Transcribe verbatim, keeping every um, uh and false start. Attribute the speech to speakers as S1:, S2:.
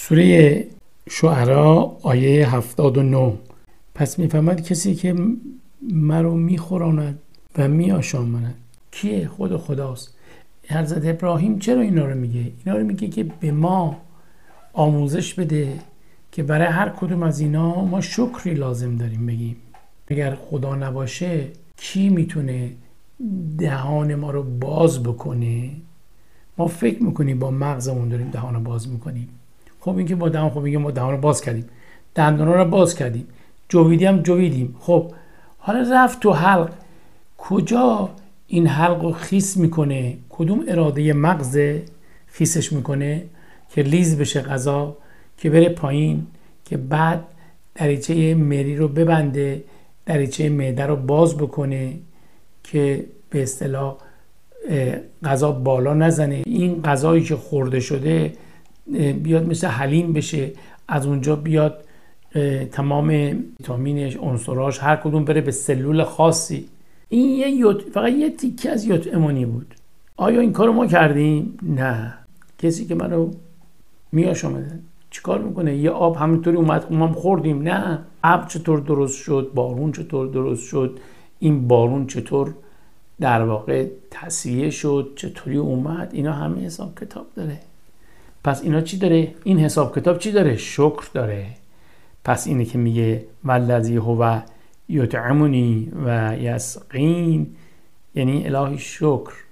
S1: سوره شعراء آیه هفتاد و نه. پس میفهمد کسی که مرا میخوراند و میآشاماند کیه؟ خود خداست. حضرت ابراهیم چرا اینا رو میگه؟ اینا رو میگه که به ما آموزش بده که برای هر کدوم از اینا ما شکری لازم داریم بگیم. اگر خدا نباشه کی میتونه دهان ما رو باز بکنه؟ ما فکر میکنیم با مغزمون داریم دهان رو باز میکنیم. خب این که با دهان، خب میگه ما دهان رو باز کردیم، دندانا رو باز کردیم، جویدی هم جویدیم. خب حالا رفت تو حلق، کجا این حلق رو خیس میکنه؟ کدوم اراده مغز خیسش میکنه که لیز بشه غذا، که بره پایین، که بعد دریچه مری رو ببنده، دریچه معده رو باز بکنه که به اصطلاح غذا بالا نزنه، این غذایی که خورده شده بیاد مثل حلیم بشه، از اونجا بیاد تمام ویتامینش، عنصراش، هر کدوم بره به سلول خاصی. این یه یوت... فقط یه تیکه از یوتئمونی بود. آیا این کارو ما کردیم؟ نه. کسی که منو میآشامه چیکار میکنه؟ یه آب همینطوری اومد ما هم خوردیم؟ نه. ابر چطور درست شد؟ بارون چطور درست شد؟ این بارون چطور در واقع تصفیه شد؟ چطوری اومد؟ اینا همه حساب کتاب داره. پس اینا چی داره؟ این حساب کتاب چی داره؟ شکر داره. پس اینه که میگه والذی هو یطعمنی و یسقین، یعنی الهی شکر.